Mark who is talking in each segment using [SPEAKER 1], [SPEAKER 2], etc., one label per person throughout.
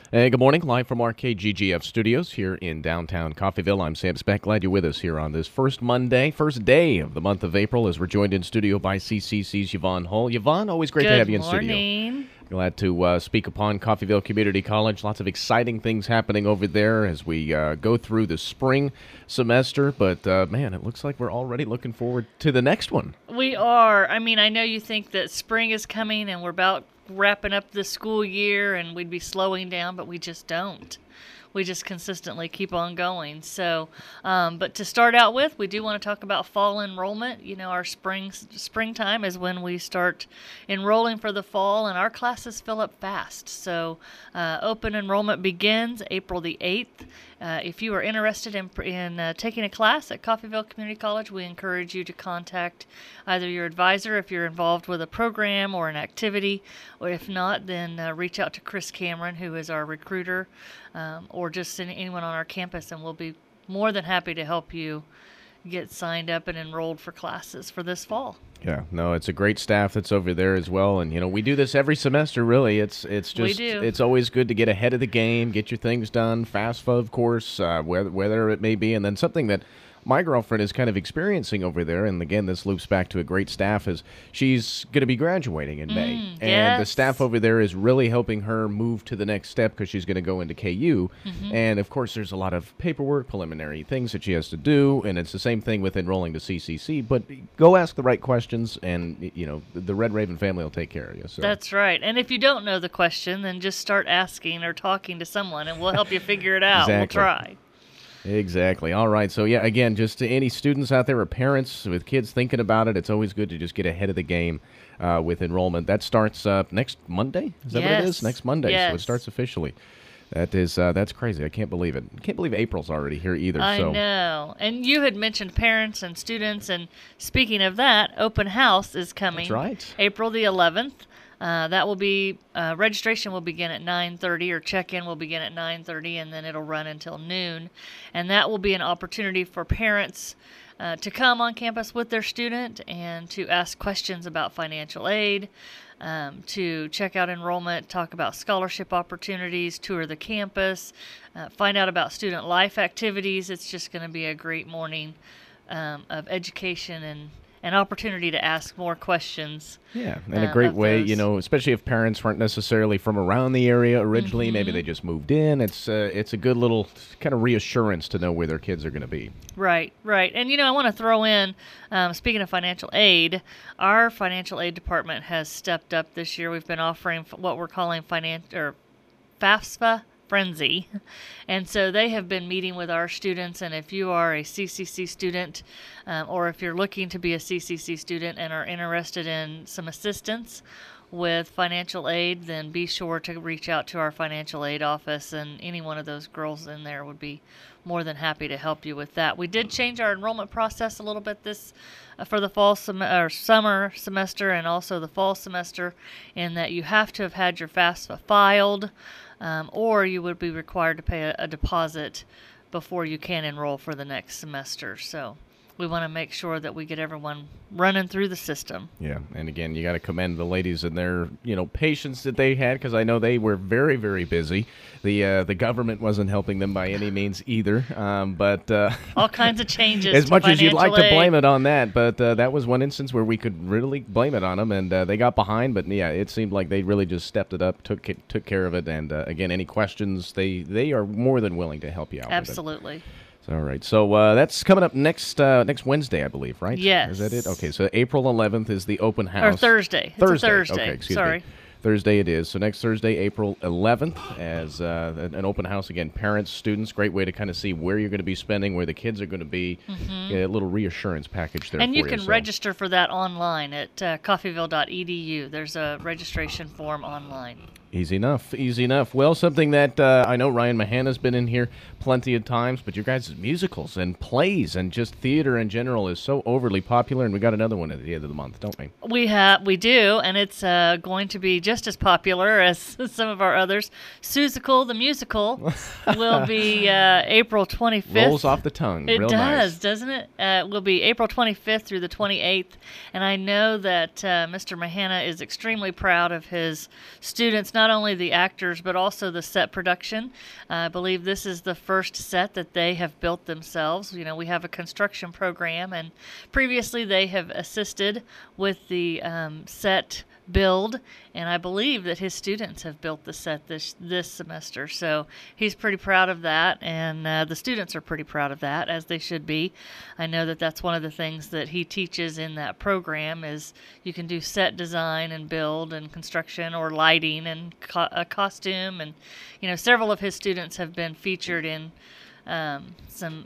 [SPEAKER 1] Hey, good morning. Live from our KGGF studios here in downtown Coffeyville. I'm Sam Speck. Glad you're with us here on this first day of the month of April, as we're joined in studio by CCC's Yvonne Hull. Yvonne, always great to have you in studio.
[SPEAKER 2] Good morning.
[SPEAKER 1] Glad to speak upon Coffeyville Community College. Lots of exciting things happening over there as we go through the spring semester. But, man, it looks like we're already looking forward to the next one.
[SPEAKER 2] We are. I mean, I know you think that spring is coming and we're about wrapping up the school year and we'd be slowing down, but we just don't. We just consistently keep on going. So, but to start out with, we do want to talk about fall enrollment. You know, our springtime is when we start enrolling for the fall, and our classes fill up fast. So, open enrollment begins April the 8th. If you are interested in taking a class at Coffeyville Community College, we encourage you to contact either your advisor if you're involved with a program or an activity, or if not, then reach out to Chris Cameron, who is our recruiter, or just send anyone on our campus, and we'll be more than happy to help you get signed up and enrolled for classes for this fall.
[SPEAKER 1] Yeah, no, it's a great staff that's over there as well, and you know we do this every semester. Really, it's just it's always good to get ahead of the game, get your things done, FAFSA, of course, whether it may be, and then something that my girlfriend is kind of experiencing over there, and again, this loops back to a great staff, is she's going to be graduating in May. And the staff over there is really helping her move to the next step because she's going to go into KU. And, of course, there's a lot of paperwork, preliminary things that she has to do, and it's the same thing with enrolling to CCC. But go ask the right questions, and, you know, the Red Raven family will take care of you. So.
[SPEAKER 2] That's right. And if you don't know the question, then just start asking or talking to someone, and we'll help you figure it out.
[SPEAKER 1] Exactly.
[SPEAKER 2] We'll try.
[SPEAKER 1] Exactly. All right. So, yeah, again, just to any students out there or parents with kids thinking about it, it's always good to just get ahead of the game with enrollment. That starts next Monday? Is that what it is? Next Monday.
[SPEAKER 2] Yes.
[SPEAKER 1] So it starts officially. That's crazy. I can't believe it. I can't believe April's already here either.
[SPEAKER 2] I know. And you had mentioned parents and students, and speaking of that, open house is coming.
[SPEAKER 1] That's right.
[SPEAKER 2] April the 11th. That will be registration will begin at 9:30, or check-in will begin at 9:30, and then it'll run until noon. And that will be an opportunity for parents to come on campus with their student and to ask questions about financial aid, to check out enrollment, talk about scholarship opportunities, tour the campus, find out about student life activities. It's just going to be a great morning of education and an opportunity to ask more questions.
[SPEAKER 1] Yeah, and a great way, you know, especially if parents weren't necessarily from around the area originally, maybe they just moved in. It's a good little kind of reassurance to know where their kids are going to be.
[SPEAKER 2] Right, right. And, you know, I want to throw in, speaking of financial aid, our financial aid department has stepped up this year. We've been offering what we're calling FAFSA Frenzy. And so they have been meeting with our students, and if you are a CCC student or if you're looking to be a CCC student and are interested in some assistance with financial aid, then be sure to reach out to our financial aid office, and any one of those girls in there would be more than happy to help you with that. We did change our enrollment process a little bit this for the summer semester and also the fall semester, in that you have to have had your FAFSA filed, or you would be required to pay a deposit before you can enroll for the next semester. So we want to make sure that we get everyone running through the system.
[SPEAKER 1] Yeah, and again, you got to commend the ladies and their, you know, patience that they had, because I know they were very, very busy. The government wasn't helping them by any means either. But
[SPEAKER 2] all kinds of changes.
[SPEAKER 1] As much as you'd like
[SPEAKER 2] aid.
[SPEAKER 1] to blame it on that, but that was one instance where we could really blame it on them, and they got behind. But yeah, it seemed like they really just stepped it up, took care of it. And again, any questions, they are more than willing to help you out.
[SPEAKER 2] Absolutely.
[SPEAKER 1] With it. All right, so that's coming up next Wednesday, I believe, right?
[SPEAKER 2] Yes.
[SPEAKER 1] Is that it? Okay, so April 11th is the open house.
[SPEAKER 2] Or Thursday.
[SPEAKER 1] Thursday.
[SPEAKER 2] It's a Thursday.
[SPEAKER 1] Okay, excuse
[SPEAKER 2] Sorry.
[SPEAKER 1] me. Thursday it is. So next Thursday, April 11th, as an open house. Again, parents, students, great way to kind of see where you're going to be spending, where the kids are going to be. A little reassurance package there
[SPEAKER 2] and
[SPEAKER 1] for
[SPEAKER 2] you
[SPEAKER 1] you.
[SPEAKER 2] can register for that online at coffeyville.edu. There's a registration form online.
[SPEAKER 1] Easy enough, easy enough. Well, something that I know Ryan Mahana's been in here plenty of times, but your guys' musicals and plays and just theater in general is so overly popular, and we got another one at the end of the month, don't we?
[SPEAKER 2] We do, and it's going to be just as popular as some of our others. Seussical, the musical, will be April 25th.
[SPEAKER 1] Rolls off the tongue.
[SPEAKER 2] It
[SPEAKER 1] Real
[SPEAKER 2] does,
[SPEAKER 1] nice.
[SPEAKER 2] Doesn't it? It will be April 25th through the 28th, and I know that Mr. Mahana is extremely proud of his students, not only the actors, but also the set production. I believe this is the first set that they have built themselves. You know, we have a construction program, and previously they have assisted with the set build, and I believe that his students have built the set this semester. So he's pretty proud of that, and the students are pretty proud of that, as they should be. I know that that's one of the things that he teaches in that program is you can do set design and build and construction or lighting and a costume, and you know, several of his students have been featured in some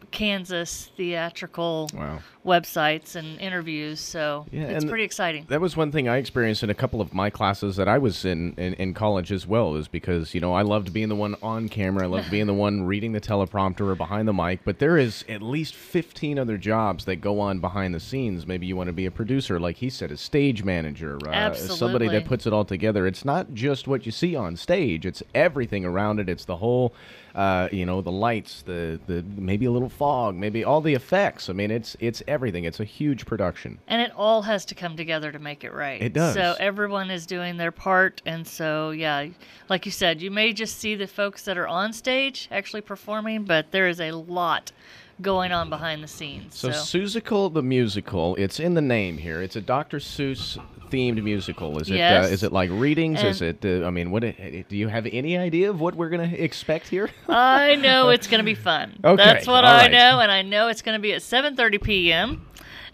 [SPEAKER 2] Kansas theatrical websites and interviews, so it's pretty exciting.
[SPEAKER 1] That was one thing I experienced in a couple of my classes that I was in college as well, is because, you know, I loved being the one on camera, I loved being the one reading the teleprompter or behind the mic, but there is at least 15 other jobs that go on behind the scenes. Maybe you want to be a producer, like he said, a stage manager, somebody that puts it all together. It's not just what you see on stage, it's everything around it. It's the whole you know, the lights, the maybe a little fog, maybe all the effects. I mean, it's everything. It's a huge production.
[SPEAKER 2] And it all has to come together to make it right.
[SPEAKER 1] It does.
[SPEAKER 2] So everyone is doing their part, and so, yeah, like you said, you may just see the folks that are on stage actually performing, but there is a lot going on behind the scenes.
[SPEAKER 1] So Seussical the Musical, it's in the name here. It's a Dr. Seuss themed musical. Is it?
[SPEAKER 2] Yes.
[SPEAKER 1] Is it like readings? And is it? I mean, what? Do you have any idea of what we're going to expect here?
[SPEAKER 2] I know it's going to be fun.
[SPEAKER 1] Okay,
[SPEAKER 2] that's what I know, and I know it's going to be at 7:30 p.m.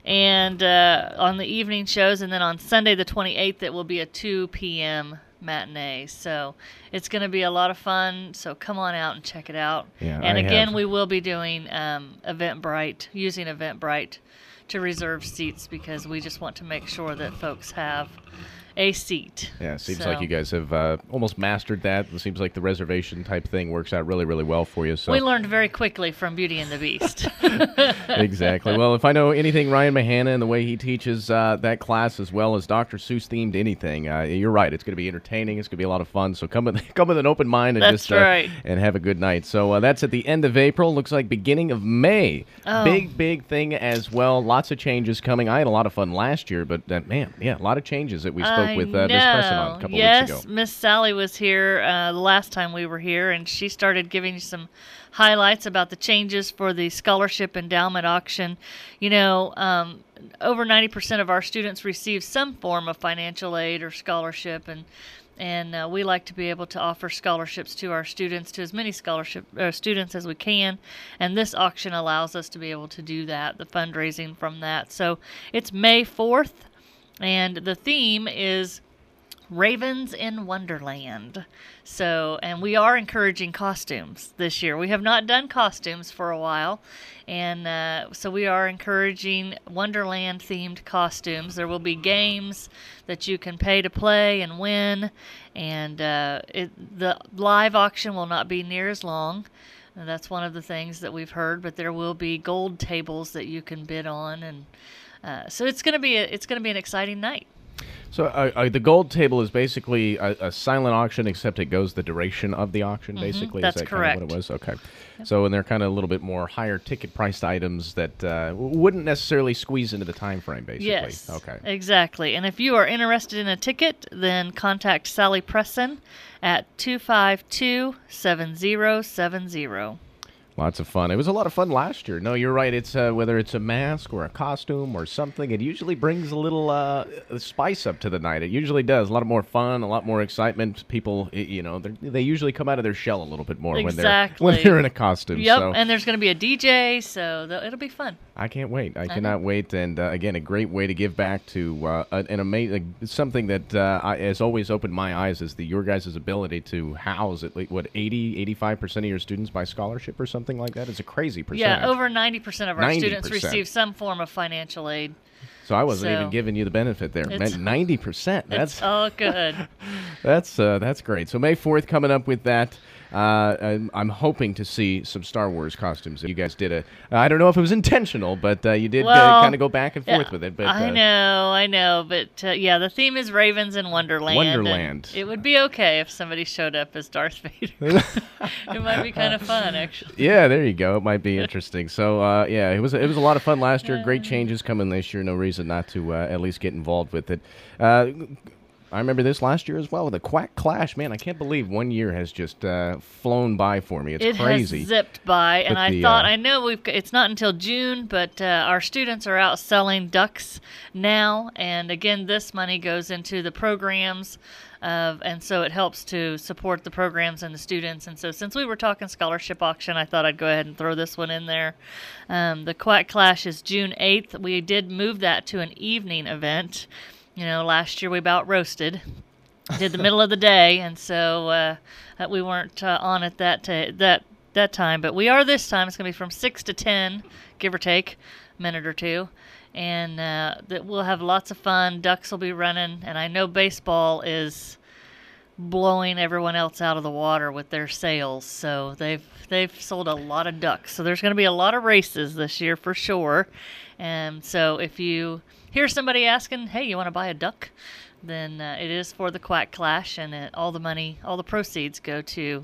[SPEAKER 2] and on the evening shows, and then on Sunday the 28th it will be a 2 p.m. matinee. So it's going to be a lot of fun. So come on out and check it out.
[SPEAKER 1] Yeah,
[SPEAKER 2] and again, we will be doing Eventbrite, using Eventbrite to reserve seats, because we just want to make sure that folks have a seat.
[SPEAKER 1] Yeah, it seems like you guys have almost mastered that. It seems like the reservation type thing works out really, really well for you. So
[SPEAKER 2] we learned very quickly from Beauty and the Beast.
[SPEAKER 1] Exactly. Well, if I know anything, Ryan Mahana and the way he teaches that class, as well as Dr. Seuss themed anything, you're right. It's going to be entertaining. It's going to be a lot of fun. So come with an open mind and
[SPEAKER 2] that's right.
[SPEAKER 1] And have a good night. So that's at the end of April. Looks like beginning of May.
[SPEAKER 2] Oh.
[SPEAKER 1] Big thing as well. Lots of changes coming. I had a lot of fun last year, but man, yeah, a lot of changes that we spoke with Miss Preston on a couple weeks ago.
[SPEAKER 2] Yes, Miss Sally was here the last time we were here, and she started giving you some highlights about the changes for the scholarship endowment auction. You know, over 90% of our students receive some form of financial aid or scholarship, and we like to be able to offer scholarships to our students, to as many students as we can, and this auction allows us to be able to do that, the fundraising from that. So it's May 4th, and the theme is Ravens in Wonderland. So, and we are encouraging costumes this year. We have not done costumes for a while, and so we are encouraging Wonderland-themed costumes. There will be games that you can pay to play and win, and the live auction will not be near as long. And that's one of the things that we've heard, but there will be gold tables that you can bid on, and so it's going to be an exciting night.
[SPEAKER 1] So the gold table is basically a silent auction, except it goes the duration of the auction, basically?
[SPEAKER 2] That's
[SPEAKER 1] is that
[SPEAKER 2] correct.
[SPEAKER 1] Kind of what it was? Okay. Yep. So, and they're kind of a little bit more higher ticket priced items that wouldn't necessarily squeeze into the time frame, basically.
[SPEAKER 2] Yes,
[SPEAKER 1] okay.
[SPEAKER 2] Exactly. And if you are interested in a ticket, then contact Sally Preston at 252-7070.
[SPEAKER 1] Lots of fun. It was a lot of fun last year. No, you're right. It's whether it's a mask or a costume or something, it usually brings a little spice up to the night. It usually does. A lot more fun, a lot more excitement. People, you know, they usually come out of their shell a little bit more when they're in a costume.
[SPEAKER 2] Yep,
[SPEAKER 1] so.
[SPEAKER 2] And there's going to be a DJ, so it'll be fun.
[SPEAKER 1] I can't wait. I cannot wait. And again, a great way to give back to an amazing something that has always opened my eyes is your guys' ability to house at least 85% of your students by scholarship or something like that. It's a crazy percentage.
[SPEAKER 2] Yeah, over 90% of our students receive some form of financial aid.
[SPEAKER 1] So I wasn't even giving you the benefit there. 90%. That's
[SPEAKER 2] all good.
[SPEAKER 1] That's great. So May 4th coming up with that. I'm hoping to see some Star Wars costumes. You guys did I don't know if it was intentional, but you did kind of go back and forth with it. But
[SPEAKER 2] I know. But yeah, the theme is Ravens in Wonderland.
[SPEAKER 1] Wonderland.
[SPEAKER 2] It would be okay if somebody showed up as Darth Vader. It might be kind of fun, actually.
[SPEAKER 1] Yeah, there you go. It might be interesting. So yeah, it was a lot of fun last year. Great changes coming this year. No reason not to at least get involved with it. I remember this last year as well. The Quack Clash, man, I can't believe 1 year has just flown by for me. It's crazy.
[SPEAKER 2] It has zipped by, and I thought, I know it's not until June, but our students are out selling ducks now, and again, this money goes into the programs, and so it helps to support the programs and the students. And so since we were talking scholarship auction, I thought I'd go ahead and throw this one in there. The Quack Clash is June 8th. We did move that to an evening event. Last year we about roasted. Did the middle of the day, and so we weren't on at that time. But we are this time. It's going to be from 6 to 10, give or take a minute or two. And that we'll have lots of fun. Ducks will be running, and I know baseball is blowing everyone else out of the water with their sales. So they've sold a lot of ducks. So there's going to be a lot of races this year for sure. And so if you hear somebody asking, "Hey, you want to buy a duck?" then it is for the Quack Clash, and all the proceeds go to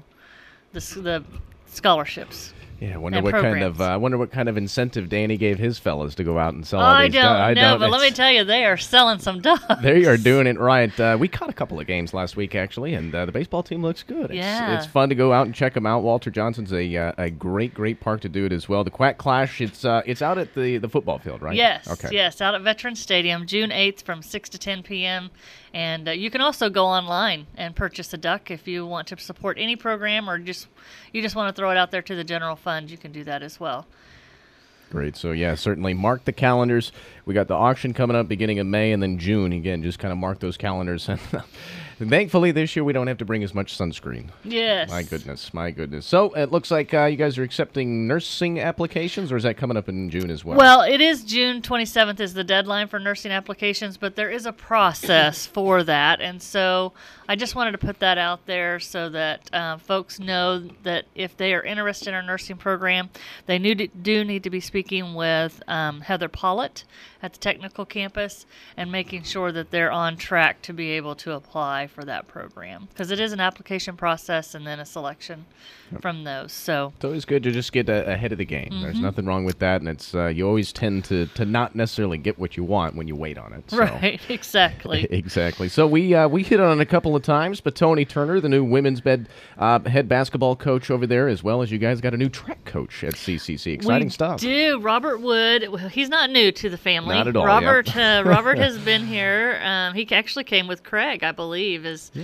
[SPEAKER 2] the scholarships.
[SPEAKER 1] Yeah, I wonder what kind of incentive Danny gave his fellas to go out and sell all
[SPEAKER 2] I
[SPEAKER 1] these
[SPEAKER 2] don't know, but let me tell you, they are selling some ducks.
[SPEAKER 1] They are doing it right. We caught a couple of games last week, actually, and the baseball team looks good. It's fun to go out and check them out. Walter Johnson's a great park to do it as well. The Quack Clash, it's out at the football field, right?
[SPEAKER 2] Yes,
[SPEAKER 1] okay.
[SPEAKER 2] Yes, out at Veterans Stadium, June 8th from 6 to 10 p.m., and you can also go online and purchase a duck if you want to support any program, or you just want to throw it out there to the general fund. You can do that as well.
[SPEAKER 1] Great. So, yeah, certainly mark the calendars. We got the auction coming up beginning of May, and then June. Again, just kind of mark those calendars. And thankfully, this year we don't have to bring as much sunscreen.
[SPEAKER 2] Yes.
[SPEAKER 1] My goodness. So, it looks like you guys are accepting nursing applications, or is that coming up in June as well?
[SPEAKER 2] Well, it is June 27th is the deadline for nursing applications, but there is a process for that. And so I just wanted to put that out there so that folks know that if they are interested in our nursing program, they do need to be speaking with Heather Pollitt at the technical campus and making sure that they're on track to be able to apply for that program, because it is an application process and then a selection from those. So
[SPEAKER 1] it's always good to just get ahead of the game. Mm-hmm. There's nothing wrong with that, and it's you always tend to not necessarily get what you want when you wait on it. So.
[SPEAKER 2] Right, exactly.
[SPEAKER 1] Exactly. So we hit on it a couple of times, but Tony Turner, the new women's head basketball coach over there, as well as you guys got a new track coach at CCC. Exciting stuff.
[SPEAKER 2] We do. Robert Wood, he's not new to the family.
[SPEAKER 1] Not at all.
[SPEAKER 2] Robert has been here. He actually came with Craig, I believe.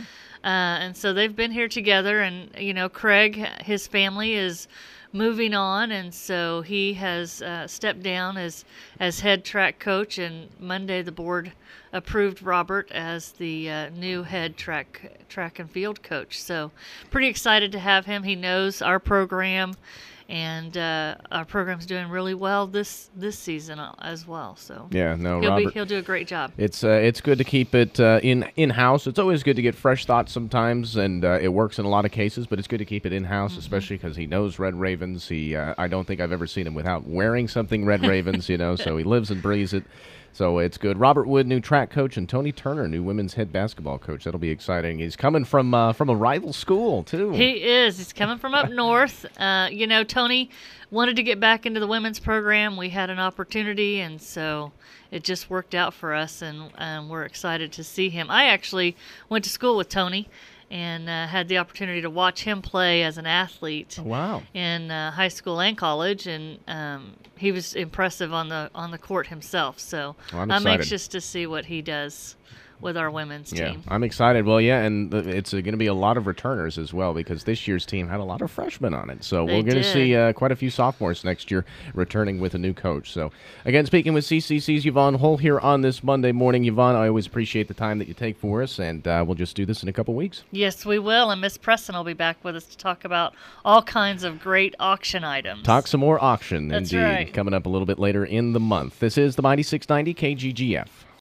[SPEAKER 2] And so they've been here together, and Craig, his family is moving on, and so he has stepped down as head track coach, and Monday the board approved Robert as the new head track and field coach. So pretty excited to have him. He knows our program, and our program's doing really well this season as well. So
[SPEAKER 1] yeah, Robert,
[SPEAKER 2] he'll do a great job.
[SPEAKER 1] It's good to keep it in-house. It's always good to get fresh thoughts sometimes, and it works in a lot of cases. But it's good to keep it in-house, especially because he knows Red Ravens. I don't think I've ever seen him without wearing something Red Ravens. So he lives and breathes it. So it's good. Robert Wood, new track coach, and Tony Turner, new women's head basketball coach. That'll be exciting. He's coming from a rival school, too.
[SPEAKER 2] He is. He's coming from up north. Tony wanted to get back into the women's program. We had an opportunity, and so it just worked out for us, and we're excited to see him. I actually went to school with Tony and had the opportunity to watch him play as an athlete.
[SPEAKER 1] Wow.
[SPEAKER 2] In high school and college, and he was impressive on the court himself. So I'm anxious to see what he does with our women's team.
[SPEAKER 1] Yeah, I'm excited. Well, yeah, and it's going to be a lot of returners as well, because this year's team had a lot of freshmen on it. So we're going to see quite a few sophomores next year returning with a new coach. So, again, speaking with CCC's Yvonne Hull here on this Monday morning. Yvonne, I always appreciate the time that you take for us, and we'll just do this in a couple weeks.
[SPEAKER 2] Yes, we will, and Miss Preston will be back with us to talk about all kinds of great auction items.
[SPEAKER 1] Talk some more auction,
[SPEAKER 2] That's
[SPEAKER 1] indeed,
[SPEAKER 2] right.
[SPEAKER 1] Coming up a little bit later in the month. This is the Mighty 690 KGGF.